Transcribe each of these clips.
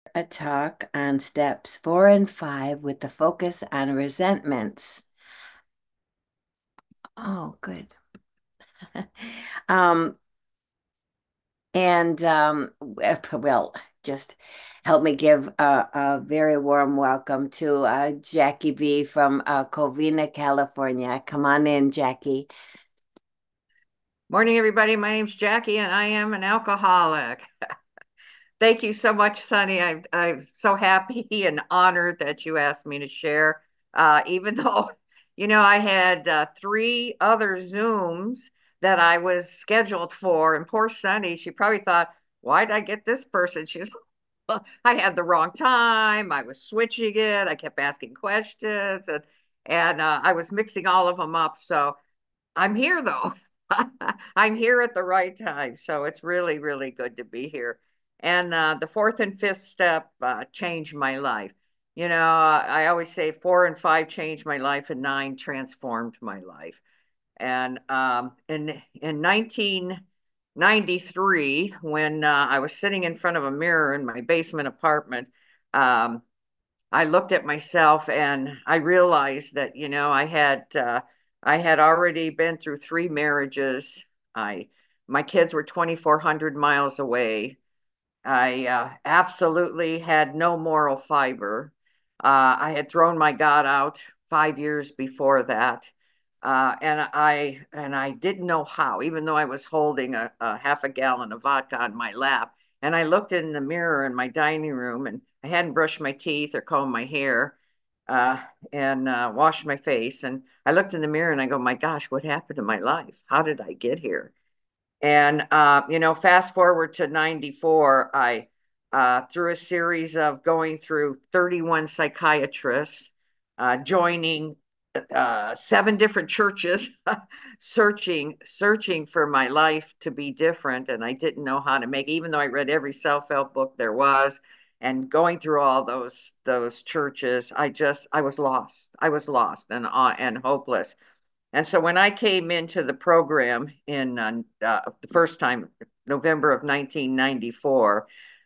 A talk on steps 4 and 5 with the focus on resentments. Oh, good. Um, well, just help me give a very warm welcome to Jackie B from Covina, California. Come on in, Jackie. Morning, everybody. My name's Jackie, and I am an alcoholic. Thank you so much, Sonny. I'm so happy and honored that you asked me to share. Even though, I had three other Zooms that I was scheduled for, and poor Sonny, she probably thought, "Why'd I get this person?" She's, I had the wrong time. I was switching it. I kept asking questions, and I was mixing all of them up. So. I'm here though. I'm here at the right time. So it's really, really good to be here. And the fourth and fifth step changed my life. I always say 4 and 5 changed my life, and 9 transformed my life. And in 1993, when I was sitting in front of a mirror in my basement apartment, um, I looked at myself and I realized that, I had already been through 3 marriages. I My kids were 2,400 miles away. I absolutely had no moral fiber. I had thrown my God out 5 years before that. And I didn't know how, even though I was holding a half a gallon of vodka on my lap. And I looked in the mirror in my dining room, and I hadn't brushed my teeth or combed my hair uh, and washed my face. And I looked in the mirror and I go, my gosh, what happened to my life? How did I get here? And fast forward to 94, I through a series of going through 31 psychiatrists, joining 7 different churches, searching for my life to be different. And I didn't know how to make, even though I read every self-help book there was, and going through all those churches, I was lost. I was lost and hopeless. And so when I came into the program in the first time, November of 1994,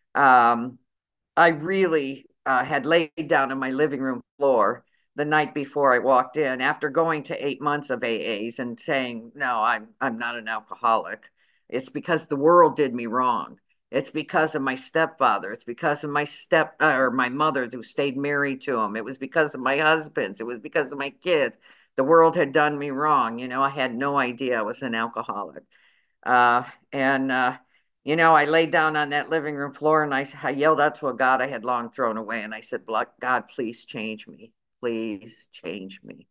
I really had laid down on my living room floor the night before I walked in, after going to 8 months of AAs and saying, "No, I'm not an alcoholic. It's because the world did me wrong. It's because of my stepfather. It's because of my step or my mother who stayed married to him. It was because of my husbands. It was because of my kids. The world had done me wrong. I had no idea I was an alcoholic." Uh, and I laid down on that living room floor and I yelled out to a God I had long thrown away. And I said, God, please change me. Please change me.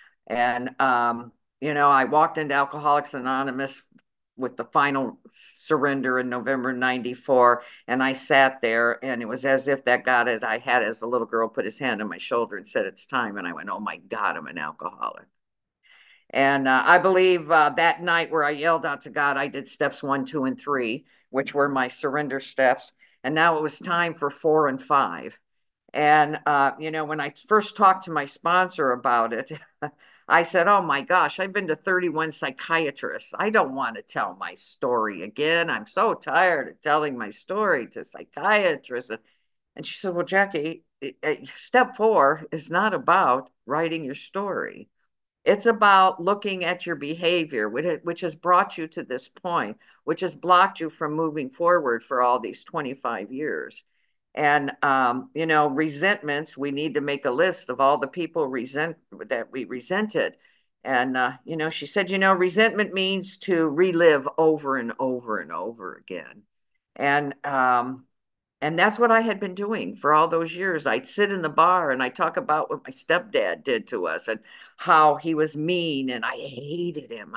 And I walked into Alcoholics Anonymous with the final surrender in November 94. And I sat there, and it was as if that God that I had as a little girl put his hand on my shoulder and said, "It's time." And I went, "Oh my God, I'm an alcoholic." And I believe that night where I yelled out to God, I did steps 1, 2, and 3, which were my surrender steps. And now it was time for 4 and 5. And when I first talked to my sponsor about it, I said, "Oh my gosh, I've been to 31 psychiatrists. I don't want to tell my story again. I'm so tired of telling my story to psychiatrists." And she said, "Well, Jackie, step 4 is not about writing your story. It's about looking at your behavior, which has brought you to this point, which has blocked you from moving forward for all these 25 years. And resentments, we need to make a list of all the people that we resented. And she said, resentment means to relive over and over and over again. And that's what I had been doing for all those years. I'd sit in the bar and I'd talk about what my stepdad did to us and how he was mean, and I hated him.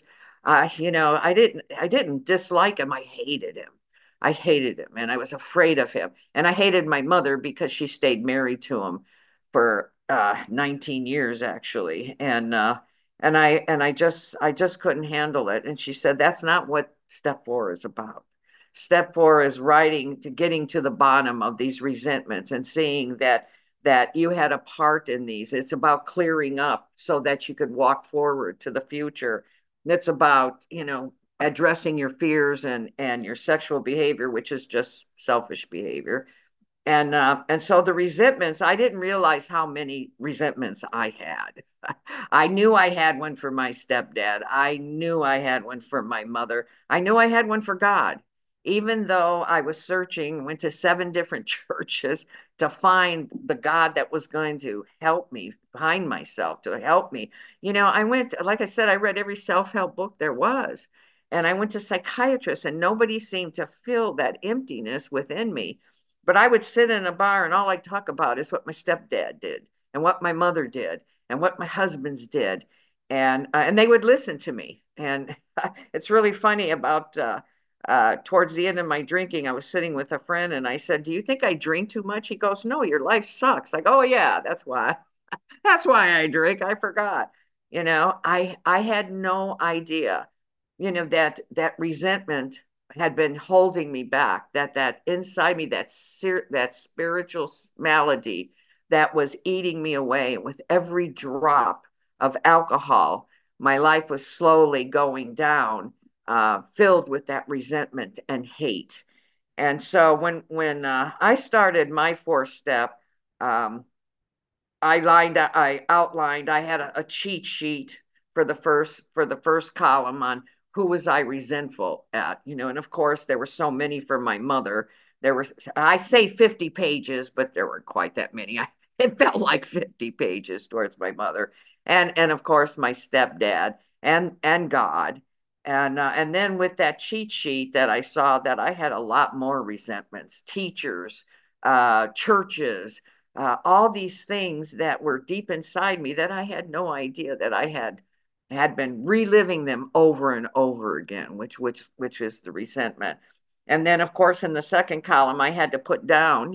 I didn't dislike him. I hated him. I hated him, and I was afraid of him. And I hated my mother because she stayed married to him for 19 years actually. And I just couldn't handle it. And she said, "That's not what step 4 is about. Step 4 is getting to the bottom of these resentments and seeing that you had a part in these. It's about clearing up so that you could walk forward to the future. It's about, addressing your fears and your sexual behavior, which is just selfish behavior. And so the resentments, I didn't realize how many resentments I had. I knew I had one for my stepdad. I knew I had one for my mother. I knew I had one for God. Even though I was searching, went to 7 different churches to find the God that was going to help me find myself, to help me. I went, like I said, I read every self-help book there was. And I went to psychiatrists, and nobody seemed to fill that emptiness within me. But I would sit in a bar and all I talk about is what my stepdad did and what my mother did and what my husbands did. And they would listen to me. And it's really funny about towards the end of my drinking, I was sitting with a friend and I said, "Do you think I drink too much?" He goes, "No, your life sucks." Like, "Oh yeah, that's why. That's why I drink. I forgot." I had no idea, that resentment had been holding me back, that inside me, that spiritual malady that was eating me away. With every drop of alcohol, my life was slowly going down, filled with that resentment and hate. And so when I started my 4 step, um, I outlined, I had a cheat sheet for the first column on who was I resentful at, and of course there were so many for my mother. There were, I say 50 pages, but there weren't quite that many. It felt like 50 pages towards my mother, and of course my stepdad and God. And then with that cheat sheet that I saw, that I had a lot more resentments, teachers, churches, all these things that were deep inside me that I had no idea that I had been reliving them over and over again, which is the resentment. And then, of course, in the second column, I had to put down,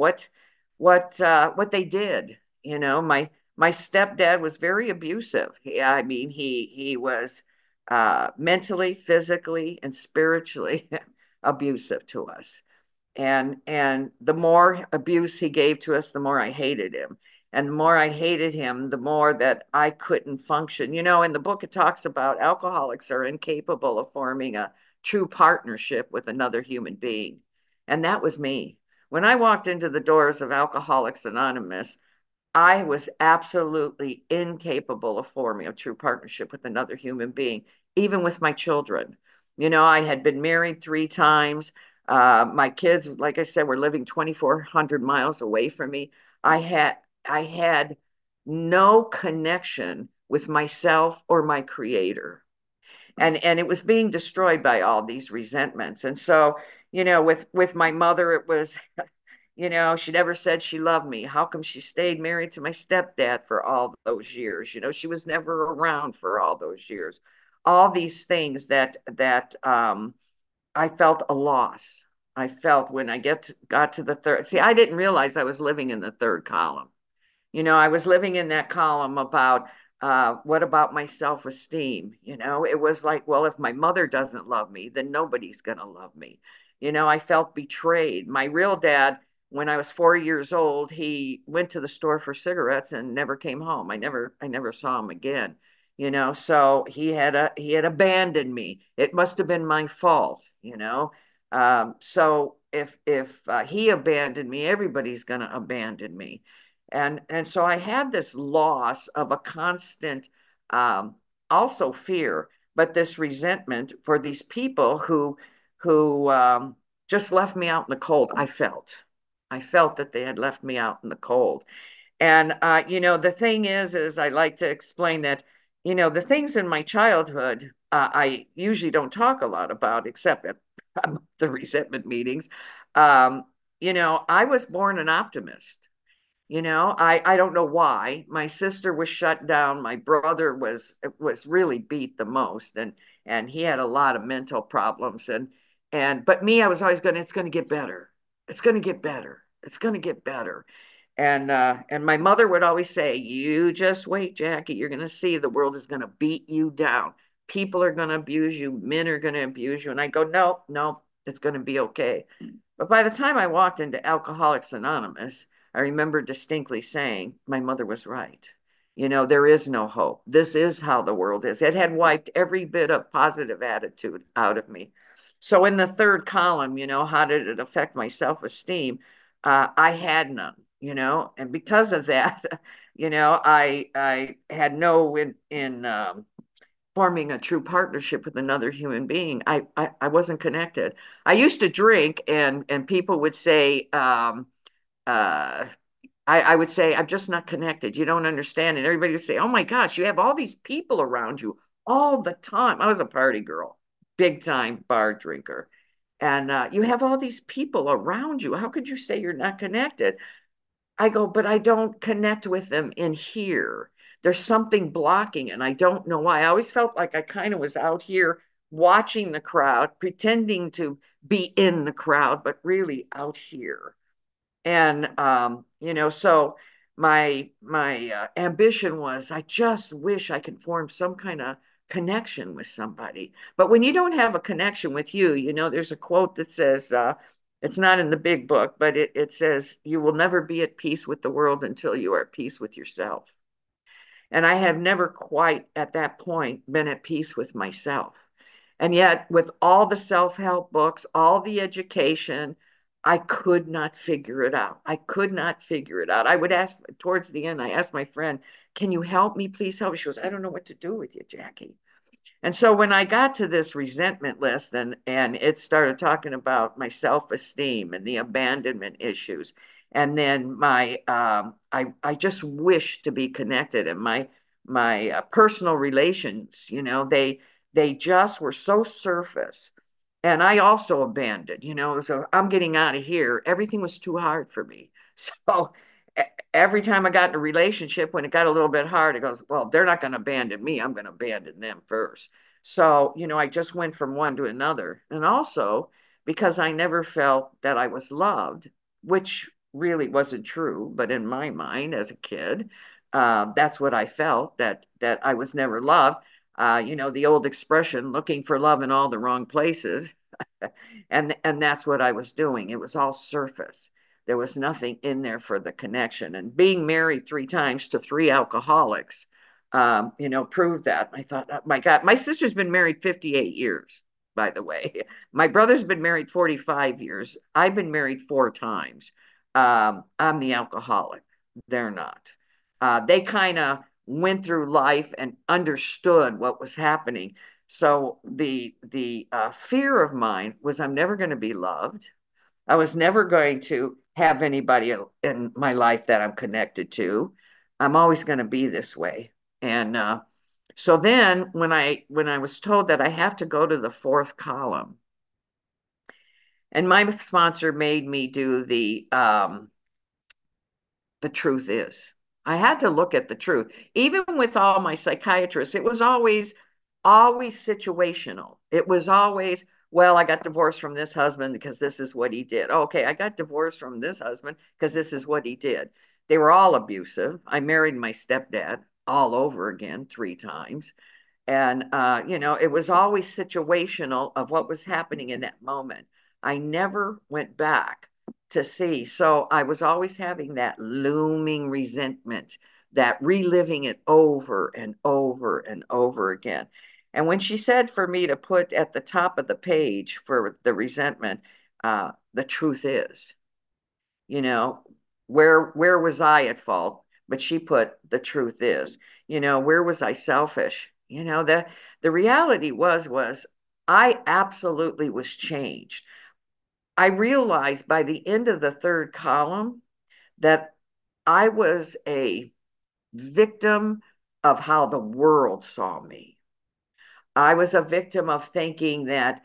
what they did. My stepdad was very abusive. I mean, he was mentally, physically, and spiritually abusive to us. And the more abuse he gave to us, the more I hated him. And the more I hated him, the more that I couldn't function. In the book, it talks about alcoholics are incapable of forming a true partnership with another human being. And that was me. When I walked into the doors of Alcoholics Anonymous, I was absolutely incapable of forming a true partnership with another human being, even with my children. I had been married 3 times. My kids, like I said, were living 2,400 miles away from me. I had no connection with myself or my creator. And it was being destroyed by all these resentments. And so, with my mother, it was she never said she loved me. How come she stayed married to my stepdad for all those years? She was never around for all those years. All these things that I felt a loss. I felt when got to the third. See, I didn't realize I was living in the third column. I was living in that column about what about my self-esteem? It was like, well, if my mother doesn't love me, then nobody's going to love me. I felt betrayed. My real dad, when I was 4 years old, he went to the store for cigarettes and never came home. I never saw him again. So he had abandoned me. It must have been my fault. So if he abandoned me, everybody's going to abandon me. And so I had this loss of a constant, um, also fear, but this resentment for these people who just left me out in the cold. I felt that they had left me out in the cold. And the thing is I like to explain that, the things in my childhood, I usually don't talk a lot about, except at the resentment meetings. Um, I was born an optimist. I don't know why. My sister was shut down. My brother was really beat the most, and he had a lot of mental problems. But me, I was always going, it's going to get better. It's going to get better. It's going to get better. And my mother would always say, "You just wait, Jackie. You're going to see the world is going to beat you down. People are going to abuse you. Men are going to abuse you." And I go, "No, no, it's going to be okay." But by the time I walked into Alcoholics Anonymous, I remember distinctly saying, my mother was right. There is no hope. This is how the world is. It had wiped every bit of positive attitude out of me. So in the third column, how did it affect my self-esteem? I had none, and because of that, I had no in forming a true partnership with another human being. I wasn't connected. I used to drink, and people would say, uh, I would say, I'm just not connected. You don't understand. And everybody would say, oh my gosh, you have all these people around you all the time. I was a party girl, big time bar drinker. And you have all these people around you. How could you say you're not connected? I go, but I don't connect with them in here. There's something blocking, and I don't know why. I always felt like I kind of was out here watching the crowd, pretending to be in the crowd, but really out here. And so my ambition was, I just wish I could form some kind of connection with somebody. But when you don't have a connection with you, there's a quote that says, it's not in the big book, but it says, you will never be at peace with the world until you are at peace with yourself. And I have never quite at that point been at peace with myself. And yet, with all the self help books, all the education, I could not figure it out. I could not figure it out. I would ask towards the end, I asked my friend, can you help me? Please help me. She goes, I don't know what to do with you, Jackie. And so when I got to this resentment list and it started talking about my self-esteem and the abandonment issues, and then I just wish to be connected, and my personal relations, they just were so surface. And I also abandoned, so I'm getting out of here. Everything was too hard for me. So every time I got in a relationship, when it got a little bit hard, it goes, well, they're not going to abandon me. I'm going to abandon them first. So, I just went from one to another. And also because I never felt that I was loved, which really wasn't true. But in my mind as a kid, that's what I felt, that I was never loved. The old expression, looking for love in all the wrong places. And that's what I was doing. It was all surface. There was nothing in there for the connection. And being married 3 times to 3 alcoholics, proved that. I thought, oh my God, my sister's been married 58 years, by the way. My brother's been married 45 years. I've been married 4 times. I'm the alcoholic. They're not. They kind of went through life and understood what was happening. So the fear of mine was, I'm never going to be loved. I was never going to have anybody in my life that I'm connected to. I'm always going to be this way. And so then when I was told that I have to go to the fourth column, and my sponsor made me do the truth is. I had to look at the truth. Even with all my psychiatrists, it was always situational. It was always, well, I got divorced from this husband because this is what he did. Okay, I got divorced from this husband because this is what he did. They were all abusive. I married my stepdad all over again 3 times. And, it was always situational of what was happening in that moment. I never went back to see. So I was always having that looming resentment, that reliving it over and over and over again. And when she said for me to put at the top of the page for the resentment, the truth is, you know, where was I at fault? But she put the truth is, where was I selfish? The reality was I absolutely was changed. I realized by the end of the third column that I was a victim of how the world saw me. I was a victim of thinking that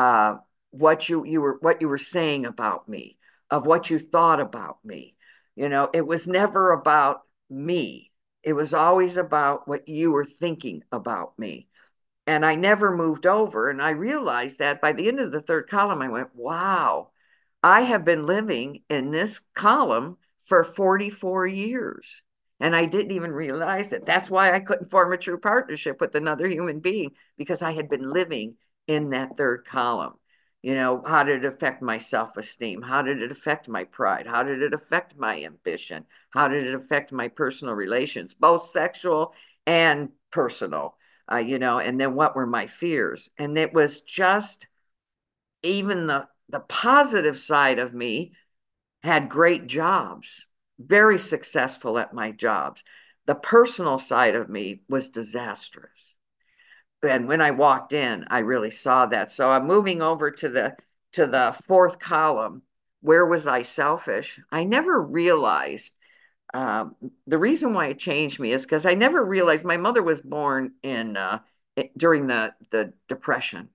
what you were saying about me, of what you thought about me. It was never about me. It was always about what you were thinking about me. And I never moved over. And I realized that by the end of the third column, I went, wow, I have been living in this column for 44 years. And I didn't even realize it. That's why I couldn't form a true partnership with another human being, because I had been living in that third column. How did it affect my self esteem? How did it affect my pride? How did it affect my ambition? How did it affect my personal relations, both sexual and personal? And then what were my fears? And it was just even the positive side of me had great jobs, very successful at my jobs. The personal side of me was disastrous. And when I walked in, I really saw that. So I'm moving over to the fourth column. Where was I selfish? I never realized um, the reason why it changed me is because I never realized my mother was born in during the Depression,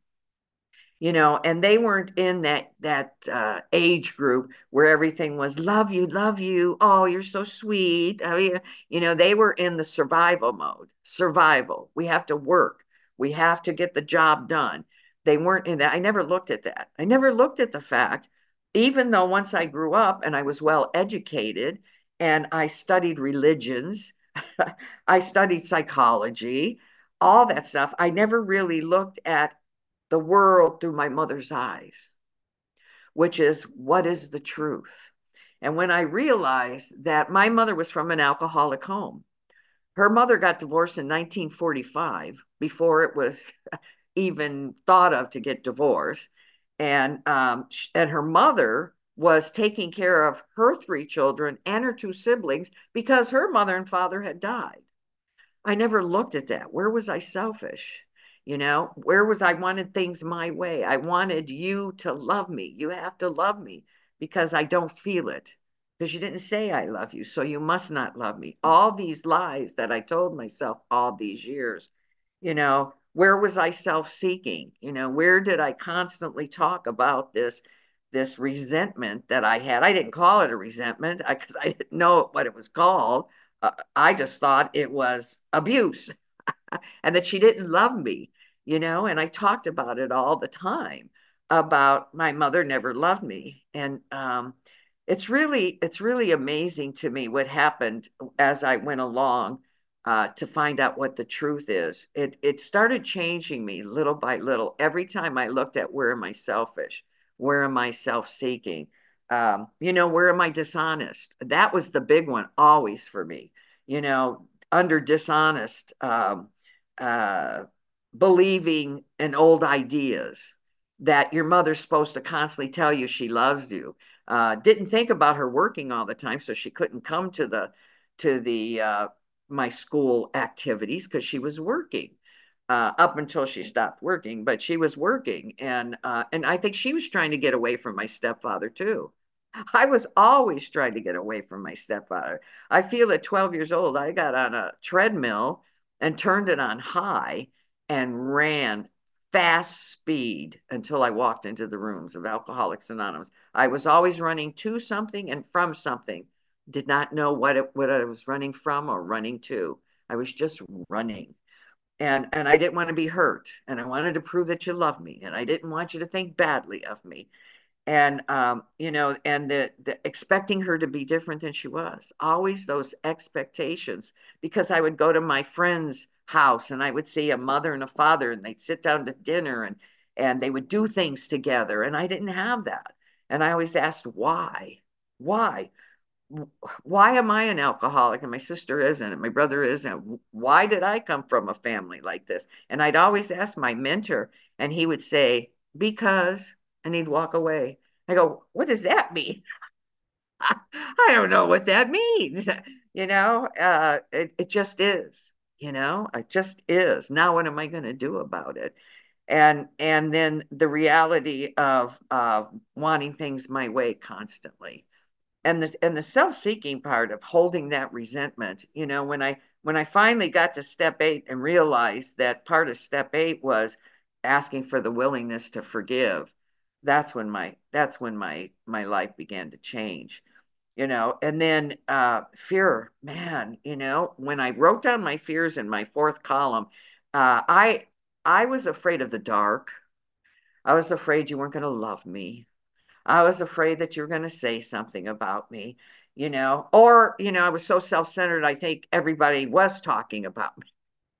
and they weren't in that age group where everything was love you, oh, you're so sweet. I mean, they were in the survival mode. Survival. We have to work. We have to get the job done. They weren't in that. I never looked at that. I never looked at the fact, even though once I grew up and I was well educated and I studied religions, I studied psychology, all that stuff. I never really looked at the world through my mother's eyes, which is what is the truth. And when I realized that my mother was from an alcoholic home, her mother got divorced in 1945 before it was even thought of to get divorced. And her mother was taking care of her three children and her two siblings because her mother and father had died. I never looked at that. Where was I selfish? Where was I wanted things my way? I wanted you to love me. You have to love me because I don't feel it. Because you didn't say I love you, so you must not love me. All these lies that I told myself all these years, where was I self-seeking? Where did I constantly talk about this resentment that I had? I didn't call it a resentment because I didn't know what it was called. I just thought it was abuse and that she didn't love me, and I talked about it all the time about my mother never loved me. And it's really amazing to me what happened as I went along to find out what the truth is. It started changing me little by little. Every time I looked at where am I selfish? Where am I self-seeking? Where am I dishonest? That was the big one always for me. Under dishonest, uh, believing in old ideas that your mother's supposed to constantly tell you she loves you. Didn't think about her working all the time, so she couldn't come to the my school activities because she was working up until she stopped working. But she was working, and I think she was trying to get away from my stepfather too. I was always trying to get away from my stepfather. I feel at 12 years old, I got on a treadmill and turned it on high and ran fast speed until I walked into the rooms of Alcoholics Anonymous. I was always running to something and from something. Did not know what I was running from or running to. I was just running. And I didn't want to be hurt. And I wanted to prove that you love me. And I didn't want you to think badly of me. And the expecting her to be different than she was, always those expectations, because I would go to my friend's house and I would see a mother and a father and they'd sit down to dinner and they would do things together, and I didn't have that. And I always asked why why am I an alcoholic and my sister isn't and my brother isn't? Why did I come from a family like this? And I'd always ask my mentor, and he would say, because, and he'd walk away. I go, what does that mean? I don't know what that means. It just is, it just is. Now, what am I going to do about it? And then the reality of wanting things my way constantly, and the self-seeking part of holding that resentment. When I finally got to step 8 and realized that part of step 8 was asking for the willingness to forgive, that's when my life began to change. And then fear, man, when I wrote down my fears in my fourth column, I was afraid of the dark. I was afraid you weren't going to love me. I was afraid that you were going to say something about me, or, I was so self-centered, I think everybody was talking about me,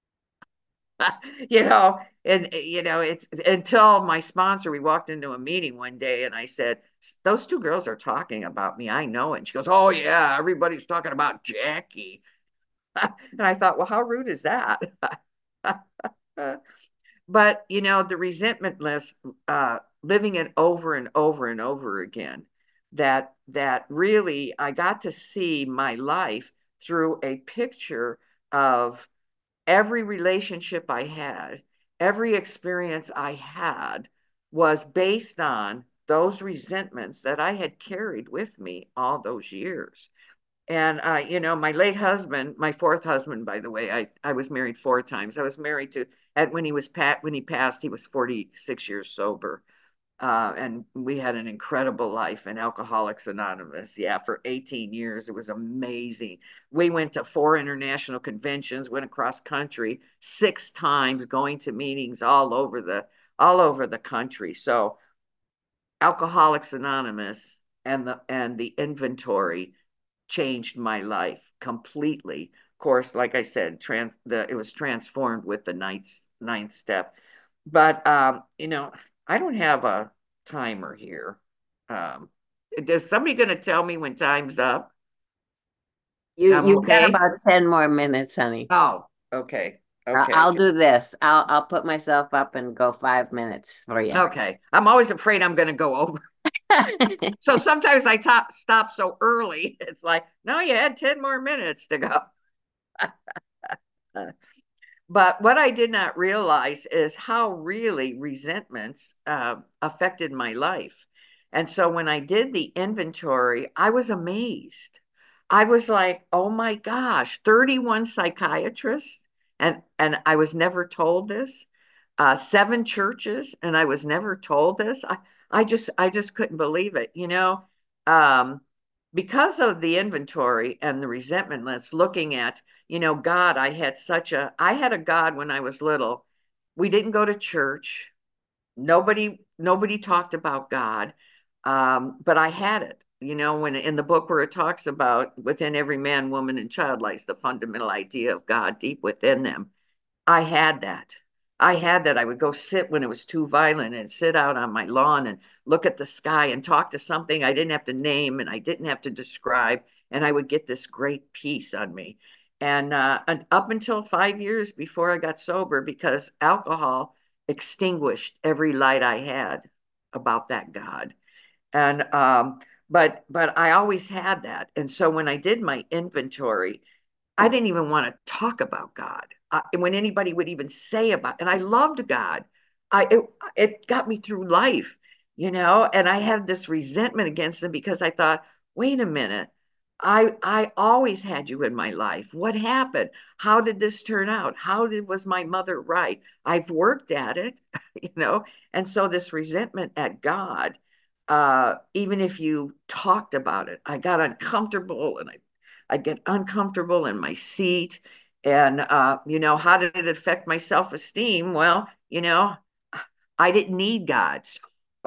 and, it's until my sponsor, we walked into a meeting one day and I said, those two girls are talking about me. I know it. And she goes, oh, yeah, everybody's talking about Jackie. And I thought, well, how rude is that? But, the resentment list, living it over and over and over again. that really I got to see my life through a picture of every relationship I had, every experience I had was based on those resentments that I had carried with me all those years. And my late husband, my fourth husband, by the way, I was married four times. I was married to at when he passed, he was 46 years sober. And we had an incredible life in Alcoholics Anonymous. Yeah, for 18 years. It was amazing. We went to 4 international conventions, went across country 6 times, going to meetings all over the country. So Alcoholics Anonymous and the inventory changed my life completely. Of course, like I said, it was transformed with the ninth step. But I don't have a timer here. Um, is somebody going to tell me when time's up? I'm You've got okay. about 10 more minutes, honey. Oh, okay, okay, I'll do this. I'll put myself up and go 5 minutes for you. okay. I'm always afraid I'm going to go over. So sometimes I stop so early. It's like, no, you had 10 more minutes to go. But what I did not realize is how really resentments affected my life. And so when I did the inventory, I was amazed. I was like, oh my gosh, 31 psychiatrists, and I was never told this. 7 churches, and I was never told this. I just couldn't believe it. Um, because of the inventory and the resentment that's looking at, God, I had a God when I was little. We didn't go to church. Nobody talked about God. But I had it, when in the book where it talks about within every man, woman, and child lies the fundamental idea of God deep within them. I had that. I had that. I would go sit when it was too violent and sit out on my lawn and look at the sky and talk to something I didn't have to name and I didn't have to describe. And I would get this great peace on me. And up until 5 years before I got sober, because alcohol extinguished every light I had about that God. And but I always had that. And so when I did my inventory, I didn't even want to talk about God. When anybody would even say about, and I loved God. It got me through life, and I had this resentment against him because I thought, wait a minute, I always had you in my life. What happened? How did this turn out? Was my mother right? I've worked at it, you know, and so this resentment at God, even if you talked about it, I got uncomfortable and I get uncomfortable in my seat. And, how did it affect my self esteem? Well, I didn't need God. So,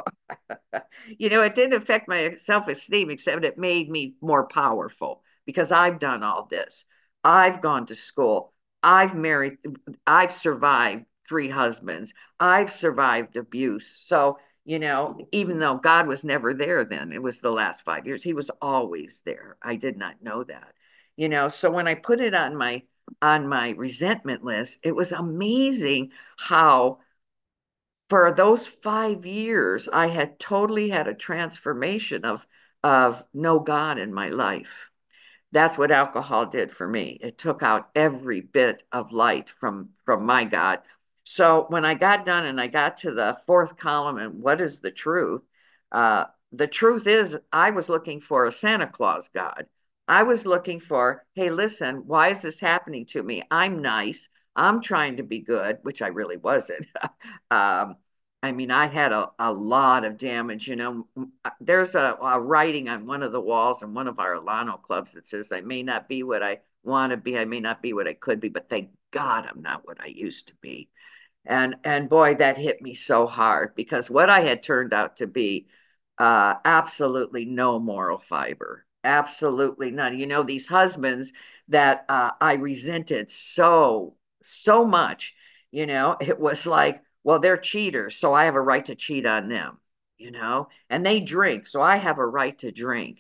it didn't affect my self esteem, except it made me more powerful because I've done all this. I've gone to school. I've married. I've survived 3 husbands. I've survived abuse. So, even though God was never there then, it was the last 5 years, he was always there. I did not know that. So when I put it on my resentment list, it was amazing how for those 5 years, I had totally had a transformation of no God in my life. That's what alcohol did for me. It took out every bit of light from my God. So when I got done and I got to the fourth column and what is the truth is I was looking for a Santa Claus God. I was looking for, hey, listen, why is this happening to me? I'm nice. I'm trying to be good, which I really wasn't. um, I mean, I had a lot of damage. There's a writing on one of the walls in one of our Alano clubs that says, I may not be what I want to be. I may not be what I could be, but thank God I'm not what I used to be. And boy, that hit me so hard because what I had turned out to be absolutely no moral fiber, absolutely none. These husbands that I resented so much. It was like, well, they're cheaters, so I have a right to cheat on them. And they drink, so I have a right to drink.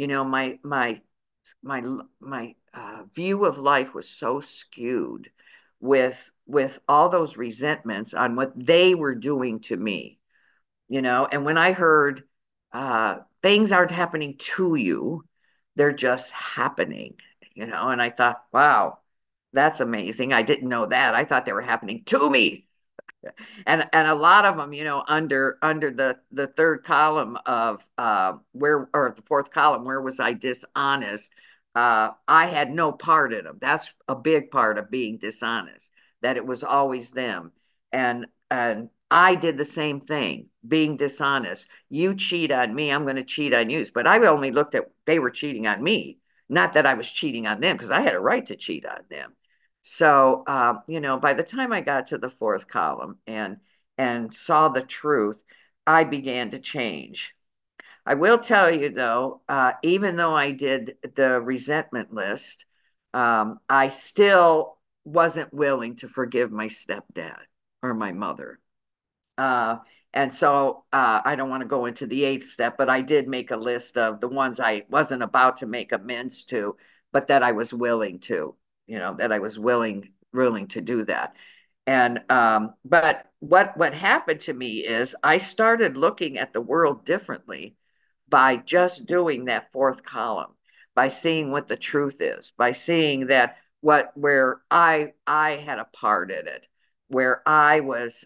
My view of life was so skewed with all those resentments on what they were doing to me. And when I heard things aren't happening to you, they're just happening, And I thought, wow, that's amazing. I didn't know that. I thought they were happening to me. And a lot of them, under the third column of where, or the fourth column, where was I dishonest? I had no part in them. That's a big part of being dishonest, that it was always them. And I did the same thing, being dishonest. You cheat on me, I'm going to cheat on you. But I only looked at they were cheating on me, not that I was cheating on them, because I had a right to cheat on them. So, by the time I got to the fourth column and saw the truth, I began to change. I will tell you though, even though I did the resentment list, I still wasn't willing to forgive my stepdad or my mother. Uh, and so I don't want to go into the eighth step, but I did make a list of the ones I wasn't about to make amends to, but that I was willing to, that I was willing to do that. And but what happened to me is I started looking at the world differently by just doing that fourth column, by seeing what the truth is, by seeing that where I had a part in it, where I was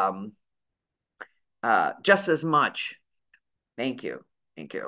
just as much. Thank you. Thank you.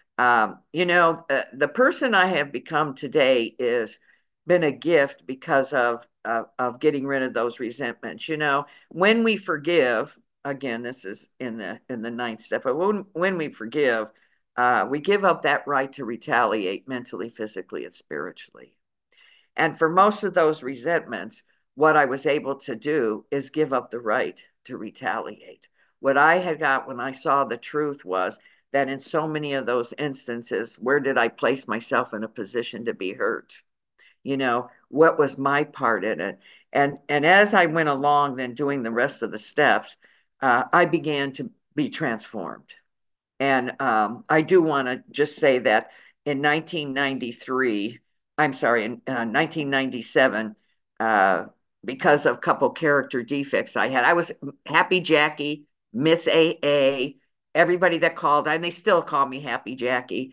The person I have become today is been a gift because of getting rid of those resentments. When we forgive, again, this is in the ninth step, but when we forgive, we give up that right to retaliate mentally, physically, and spiritually. And for most of those resentments, what I was able to do is give up the right to retaliate. What I had got when I saw the truth was that in so many of those instances, where did I place myself in a position to be hurt? What was my part in it? And as I went along, then doing the rest of the steps, I began to be transformed. And I do want to just say that in 1993, I'm sorry, in 1997, because of a couple character defects I was Happy Jackie, Miss AA, everybody that called, and they still call me Happy Jackie,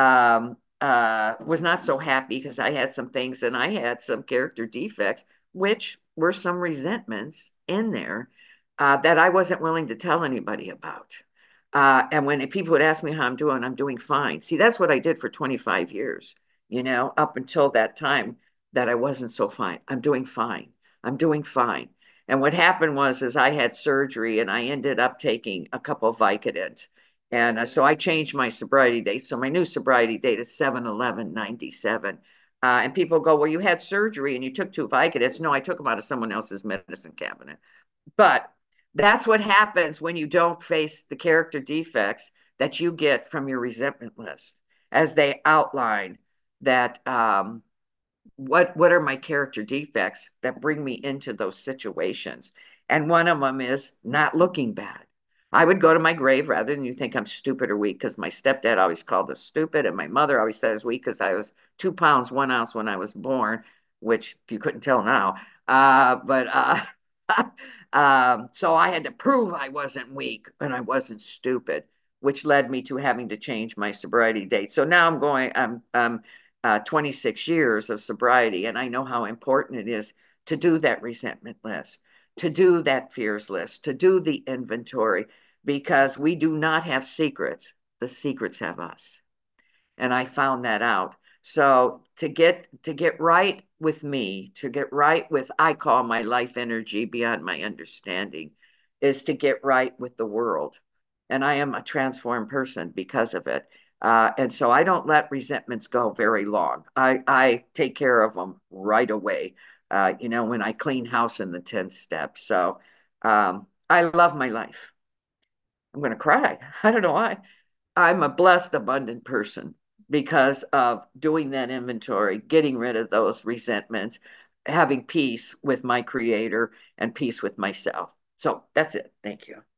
was not so happy because I had some things and I had some character defects, which were some resentments in there that I wasn't willing to tell anybody about. And when people would ask me how I'm doing fine. See, that's what I did for 25 years, up until that time that I wasn't so fine. I'm doing fine. I'm doing fine. And what happened was, is I had surgery and I ended up taking a couple of Vicodin. And so I changed my sobriety date. So my new sobriety date is 7/11/97. And people go, well, you had surgery and you took two Vicodins. No, I took them out of someone else's medicine cabinet. But that's what happens when you don't face the character defects that you get from your resentment list, as they outline that what are my character defects that bring me into those situations. And one of them is not looking bad. I would go to my grave rather than you think I'm stupid or weak, because my stepdad always called us stupid and my mother always said I was weak because I was 2 pounds 1 ounce when I was born, which you couldn't tell now. But so I had to prove I wasn't weak and I wasn't stupid, which led me to having to change my sobriety date. So now I'm 26 years of sobriety, and I know how important it is to do that resentment list, to do that fears list, to do the inventory, because we do not have secrets. The secrets have us. And I found that out. So to get right with me, to get right with I call my life energy beyond my understanding, is to get right with the world. And I am a transformed person because of it. And so I don't let resentments go very long. I take care of them right away. When I clean house in the 10th step. So I love my life. I'm going to cry. I don't know why. I'm a blessed, abundant person because of doing that inventory, getting rid of those resentments, having peace with my creator and peace with myself. So that's it. Thank you.